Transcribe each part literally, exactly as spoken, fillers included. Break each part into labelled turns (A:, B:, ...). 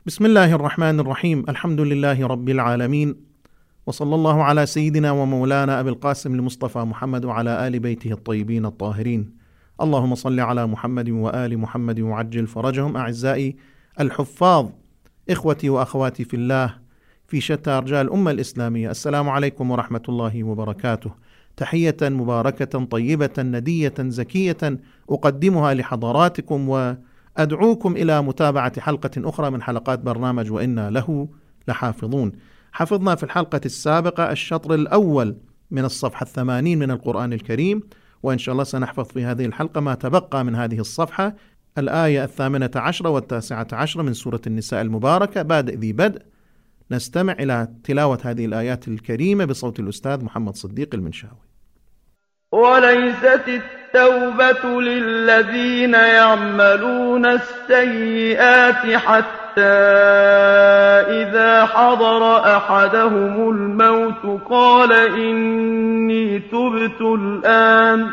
A: بسم الله الرحمن الرحيم. الحمد لله رب العالمين، وصلى الله على سيدنا ومولانا أبي القاسم المصطفى محمد وعلى آل بيته الطيبين الطاهرين. اللهم صل على محمد وآل محمد وعجل فرجهم. أعزائي الحفاظ، إخوتي وأخواتي في الله في شتى أرجاء الأمة الإسلامية، السلام عليكم ورحمة الله وبركاته. تحية مباركة طيبة ندية زكية أقدمها لحضراتكم، وأدعوكم إلى متابعة حلقة أخرى من حلقات برنامج وإنا له لحافظون. حفظنا في الحلقة السابقة الشطر الأول من الصفحة الثمانين من القرآن الكريم، وإن شاء الله سنحفظ في هذه الحلقة ما تبقى من هذه الصفحة، الآية الثامنة عشرة والتاسعة عشرة من سورة النساء المباركة. بادئ ذي بدء نستمع إلى تلاوة هذه الآيات الكريمة بصوت الأستاذ محمد صديق المنشاوي.
B: وليست التوبة للذين يعملون السيئات حتى إذا حضر أحدهم الموت قال إني تبت الآن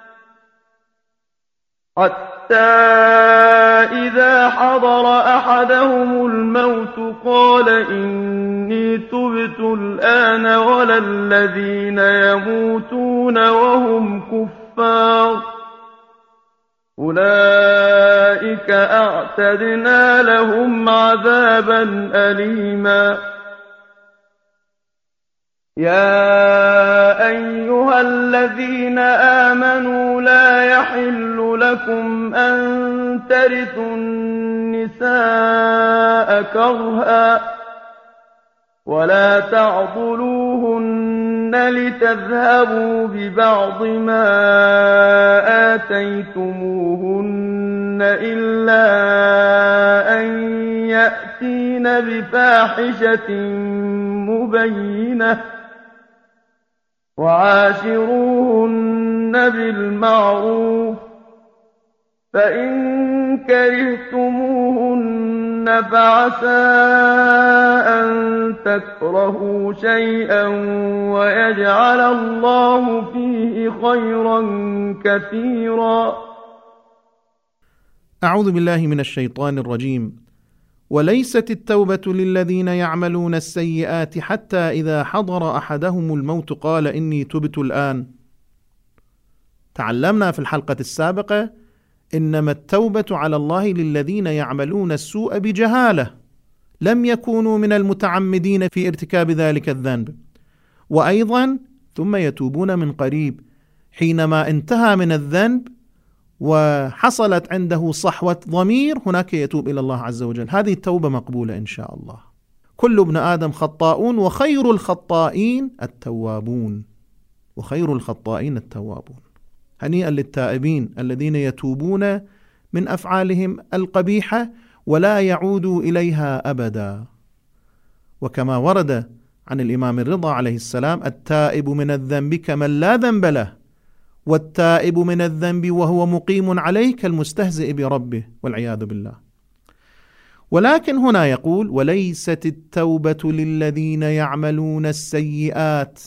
B: حتى إذا حضر أحدهم الموت قال إني تبت الآن ولا الذين يموتون وهم كفار أولئك أعتدنا لهم عذابا أليما. يا أيها الذين آمنوا لا يحل لكم أن ترثوا النساء كرها ولا تعضلوهن لتذهبوا ببعض ما آتيتموهن إلا أن يأتين بفاحشة مبينة وعاشروهن بالمعروف، فإن كرهتموهن فعسى أن تكرهوا شيئا ويجعل الله فيه خيرا كثيرا.
A: أعوذ بالله من الشيطان الرجيم. وليست التوبة للذين يعملون السيئات حتى إذا حضر أحدهم الموت قال إني تبت الآن. تعلمنا في الحلقة السابقة إنما التوبة على الله للذين يعملون السوء بجهالة، لم يكونوا من المتعمدين في ارتكاب ذلك الذنب، وأيضا ثم يتوبون من قريب حينما انتهى من الذنب وحصلت عنده صحوة ضمير، هناك يتوب إلى الله عز وجل. هذه التوبة مقبولة إن شاء الله. كل ابن آدم خطاؤون وخير الخطائين التوابون، وخير الخطائين التوابون. هنيئا للتائبين الذين يتوبون من أفعالهم القبيحة ولا يعودوا إليها أبدا. وكما ورد عن الإمام الرضا عليه السلام: التائب من الذنب كمن لا ذنب له، والتائب من الذنب وهو مقيم عليه كالمستهزئ بربه، والعياذ بالله. ولكن هنا يقول: وليست التوبة للذين يعملون السيئات،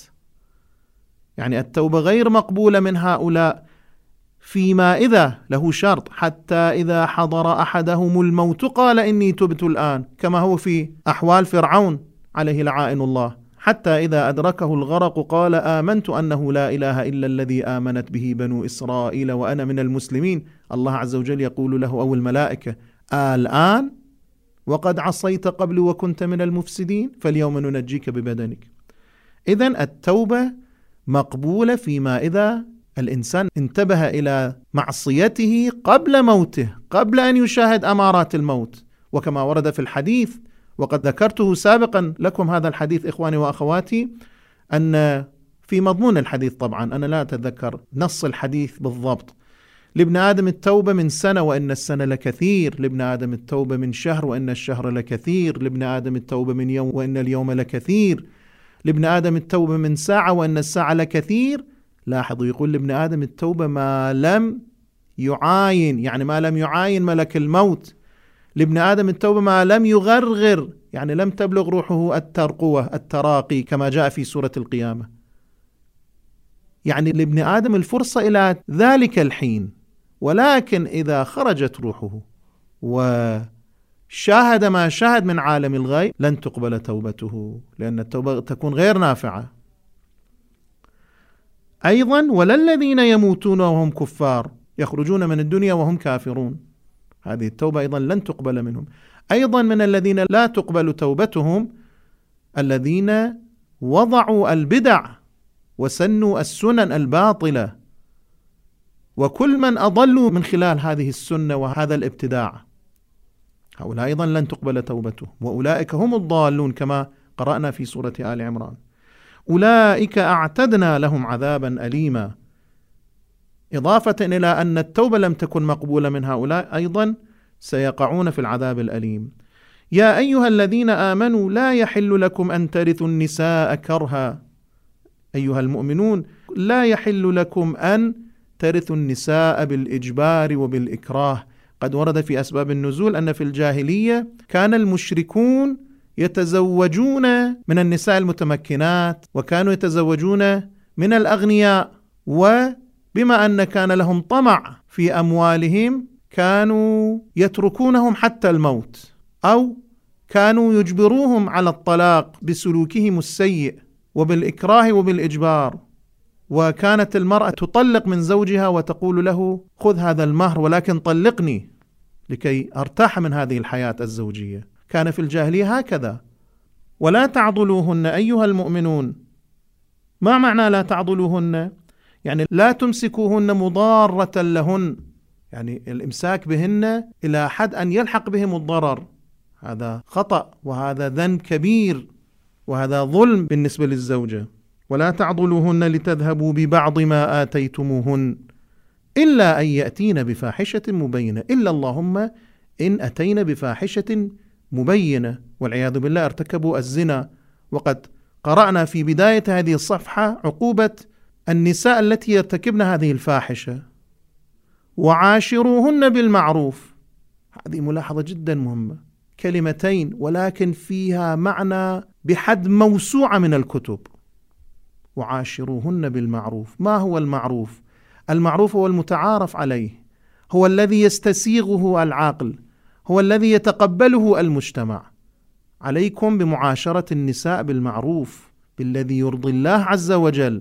A: يعني التوبة غير مقبولة من هؤلاء فيما إذا له شرط، حتى إذا حضر أحدهم الموت قال إني تبت الآن، كما هو في أحوال فرعون عليه لعائن الله، حتى إذا أدركه الغرق قال آمنت أنه لا إله إلا الذي آمنت به بنو إسرائيل وأنا من المسلمين. الله عز وجل يقول له أو الملائكة: الآن وقد عصيت قبل وكنت من المفسدين فاليوم ننجيك ببدنك. إذن التوبة مقبولة فيما إذا الإنسان انتبه إلى معصيته قبل موته، قبل أن يشاهد أمارات الموت. وكما ورد في الحديث، وقد ذكرته سابقا لكم هذا الحديث إخواني وأخواتي، أن في مضمون الحديث، طبعا أنا لا أتذكر نص الحديث بالضبط، لابن آدم التوبة من سنة وإن السنة لكثير، لابن آدم التوبة من شهر وإن الشهر لكثير، لابن آدم التوبة من يوم وإن اليوم لكثير، لابن آدم التوبة من ساعة وإن الساعة لكثير. لاحظوا، يقول لابن آدم التوبة ما لم يعاين، يعني ما لم يعاين ملك الموت. لابن آدم التوبة ما لم يغرغر، يعني لم تبلغ روحه الترقوة التراقي كما جاء في سورة القيامة. يعني لابن آدم الفرصة إلى ذلك الحين، ولكن إذا خرجت روحه شاهد ما شاهد من عالم الغيب لن تقبل توبته، لأن التوبة تكون غير نافعة. أيضا ولا الذين يموتون وهم كفار يخرجون من الدنيا وهم كافرون، هذه التوبة أيضا لن تقبل منهم. أيضا من الذين لا تقبل توبتهم الذين وضعوا البدع وسنوا السنن الباطلة، وكل من أضلوا من خلال هذه السنة وهذا الابتداع، هؤلاء أيضا لن تقبل توبتهم، وأولئك هم الضالون كما قرأنا في سورة آل عمران. أولئك أعتدنا لهم عذابا أليما، إضافة إلى أن التوبة لم تكن مقبولة من هؤلاء أيضا سيقعون في العذاب الأليم. يا أيها الذين آمنوا لا يحل لكم أن ترثوا النساء كرها، أيها المؤمنون لا يحل لكم أن ترثوا النساء بالإجبار وبالإكراه. قد ورد في أسباب النزول أن في الجاهلية كان المشركون يتزوجون من النساء المتمكنات، وكانوا يتزوجون من الأغنياء، وبما أن كان لهم طمع في أموالهم كانوا يتركونهم حتى الموت، أو كانوا يجبروهم على الطلاق بسلوكهم السيء وبالإكراه وبالإجبار. وكانت المرأة تطلق من زوجها وتقول له خذ هذا المهر ولكن طلقني لكي أرتاح من هذه الحياة الزوجية. كان في الجاهلية هكذا. ولا تعضلوهن أيها المؤمنون. ما معنى لا تعضلوهن؟ يعني لا تمسكوهن مضارة لهن، يعني الإمساك بهن إلى حد أن يلحق بهم الضرر، هذا خطأ وهذا ذنب كبير وهذا ظلم بالنسبة للزوجة. ولا تعضلوهن لتذهبوا ببعض ما آتيتموهن إلا أن يأتين بفاحشة مبينة، إلا اللهم إن أتين بفاحشة مبينة والعياذ بالله ارتكبوا الزنا. وقد قرأنا في بداية هذه الصفحة عقوبة النساء التي يرتكبن هذه الفاحشة. وعاشروهن بالمعروف، هذه ملاحظة جدا مهمة، كلمتين ولكن فيها معنى بحد موسوعة من الكتب. وعاشروهن بالمعروف. ما هو المعروف؟ المعروف هو المتعارف عليه، هو الذي يستسيغه العاقل، هو الذي يتقبله المجتمع. عليكم بمعاشرة النساء بالمعروف، بالذي يرضي الله عز وجل.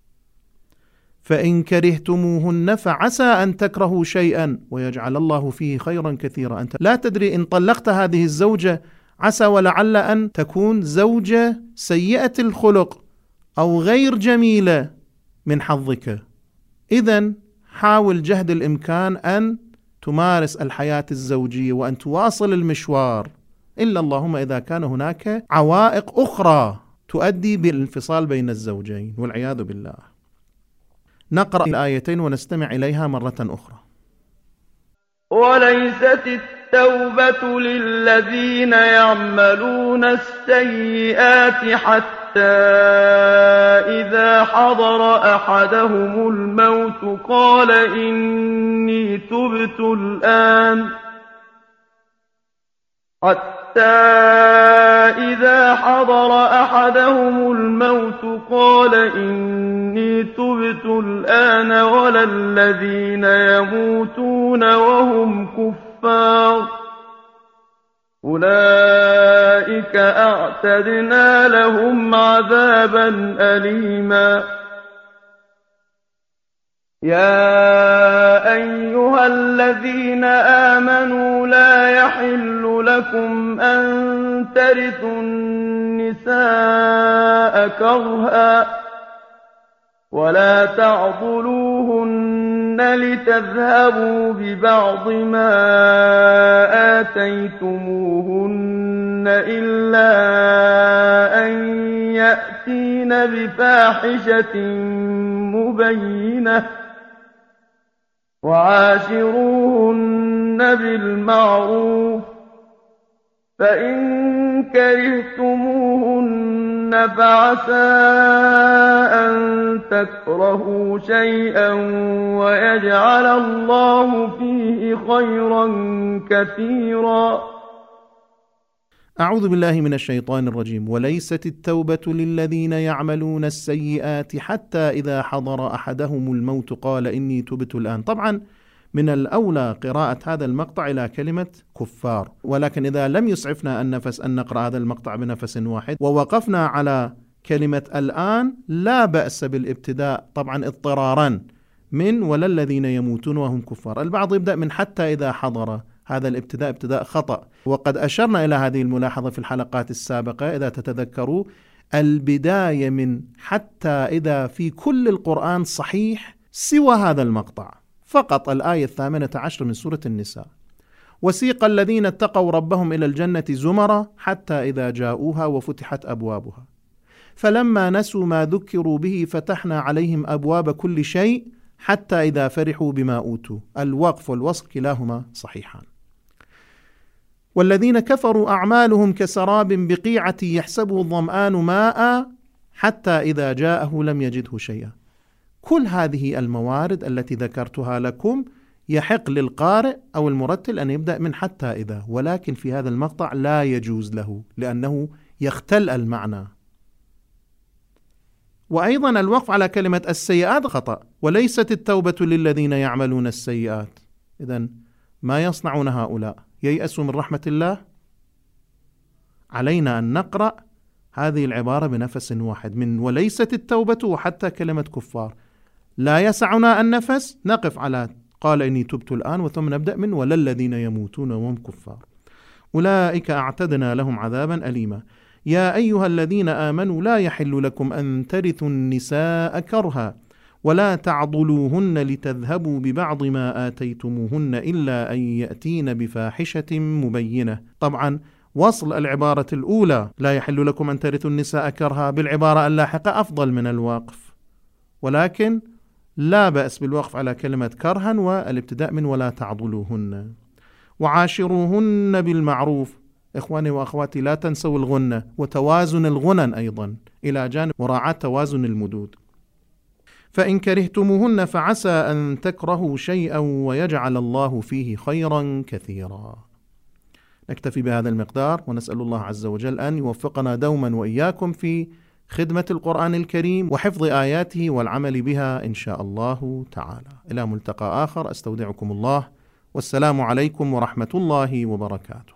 A: فإن كرهتموهن فعسى أن تكرهوا شيئا ويجعل الله فيه خيرا كثيرا. أنت لا تدري إن طلقت هذه الزوجة عسى ولعل أن تكون زوجة سيئة الخلق أو غير جميلة من حظك. إذن حاول جهد الإمكان أن تمارس الحياة الزوجية وأن تواصل المشوار، إلا اللهم إذا كان هناك عوائق أخرى تؤدي بالانفصال بين الزوجين والعياذ بالله. نقرأ الآيتين ونستمع إليها مرة أخرى.
B: وليست التوبة للذين يعملون السيئات حتى إذا حضر أحدهم الموت قال إني تبت الآن حتى إذا حضر أحدهم الموت قال إني تبت الآن ولا الذين يموتون وهم كفار أولئك أعتدنا لهم عذابا أليما. يا أيها الذين آمنوا لا يحل لكم أن ترثوا النساء كرها ولا تعضلوهن لتذهبوا ببعض ما آتيتموهن إلا أن يأتين بفاحشة مبينة وعاشروهن بالمعروف فإن كرهتموهن فعسى أن تكرهوا شيئا ويجعل الله فيه خيرا كثيرا.
A: أعوذ بالله من الشيطان الرجيم. وليست التوبة للذين يعملون السيئات حتى إذا حضر أحدهم الموت قال إني تبت الآن. طبعا من الأولى قراءة هذا المقطع إلى كلمة كفار. ولكن إذا لم يسعفنا النفس أن نقرأ هذا المقطع بنفس واحد ووقفنا على كلمة الآن، لا بأس بالابتداء طبعا اضطرارا من ولا الذين يموتون وهم كفار. البعض يبدأ من حتى إذا حضر، هذا الابتداء ابتداء خطأ، وقد أشرنا إلى هذه الملاحظة في الحلقات السابقة إذا تتذكروا. البداية من حتى إذا في كل القرآن صحيح سوى هذا المقطع فقط، الآية الثامنة عشر من سورة النساء: وسيق الذين اتقوا ربهم إلى الجنة زمرا حتى إذا جاءوها وفتحت أبوابها فلما نسوا ما ذكروا به فتحنا عليهم أبواب كل شيء حتى إذا فرحوا بما أوتوا. الوقف والوصل كلاهما صحيحان. والذين كفروا أعمالهم كسراب بقيعة يحسبه الظمآن ماء حتى إذا جاءه لم يجده شيئا. كل هذه الموارد التي ذكرتها لكم يحق للقارئ أو المرتل أن يبدأ من حتى إذا، ولكن في هذا المقطع لا يجوز له لأنه يختل المعنى. وأيضا الوقف على كلمة السيئات خطأ: وليست التوبة للذين يعملون السيئات. إذن ما يصنعون هؤلاء؟ ييأسوا من رحمة الله؟ علينا أن نقرأ هذه العبارة بنفس واحد، من وليست التوبة وحتى كلمة كفار. لا يسعنا النفس، نقف على قال إني تبت الآن، وثم نبدأ من ولا الذين يموتون وهم كفار أولئك أعتدنا لهم عذابا أليما. يا أيها الذين آمنوا لا يحل لكم أن ترثوا النساء كرها ولا تعضلوهن لتذهبوا ببعض ما آتيتموهن إلا أن يأتين بفاحشة مبينة. طبعا وصل العبارة الأولى لا يحل لكم أن ترثوا النساء كرها بالعبارة اللاحقة أفضل من الوقف، ولكن لا بأس بالوقف على كلمة كرها والابتداء من ولا تعضلوهن. وعاشروهن بالمعروف. إخواني وأخواتي لا تنسوا الغنة وتوازن الغنن أيضا إلى جانب مراعاة توازن المدود. فإن كرهتموهن فعسى أن تكرهوا شيئا ويجعل الله فيه خيرا كثيرا. نكتفي بهذا المقدار ونسأل الله عز وجل أن يوفقنا دوما وإياكم في خدمة القرآن الكريم وحفظ آياته والعمل بها إن شاء الله تعالى. إلى ملتقى آخر، أستودعكم الله، والسلام عليكم ورحمة الله وبركاته.